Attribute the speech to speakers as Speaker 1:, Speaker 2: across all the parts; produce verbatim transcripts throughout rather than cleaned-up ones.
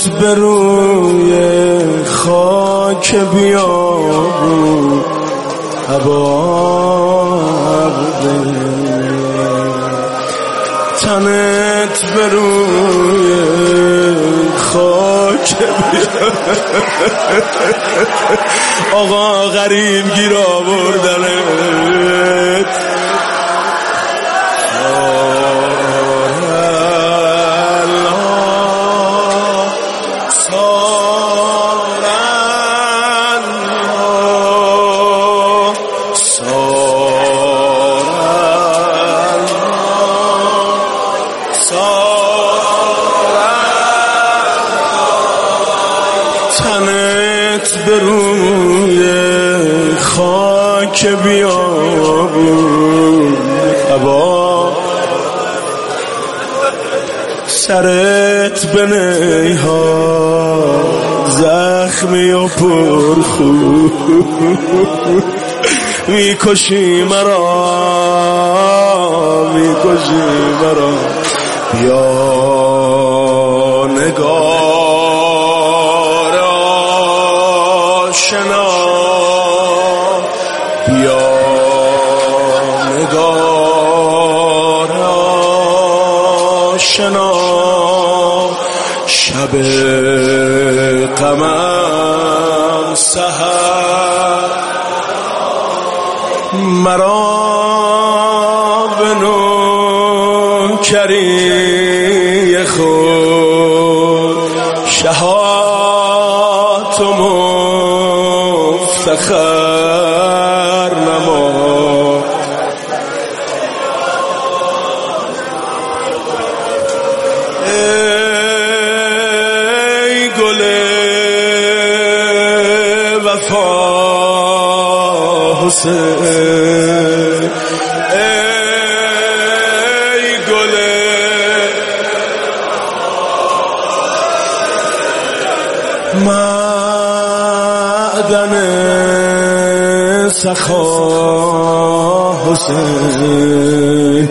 Speaker 1: تنت به روی خاک بیابون عباب تنت به روی خاک آقا غریب گیر آوردنت تنت به روی خاک بیابون عبا سرت به نیها زخمی و پرخو میکشی مرا میکشی مرا بیا نگار آشنا بیا نگار آشنا شب غمم سحر مرا به نوکری خود شهات و مفتخر نما ای گل وفا حسین ای گل معدن سخا حسین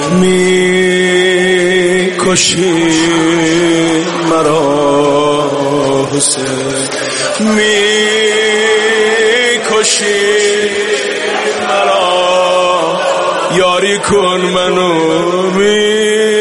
Speaker 1: می کشی مرا حسین می کشی مرا یاری کن منو می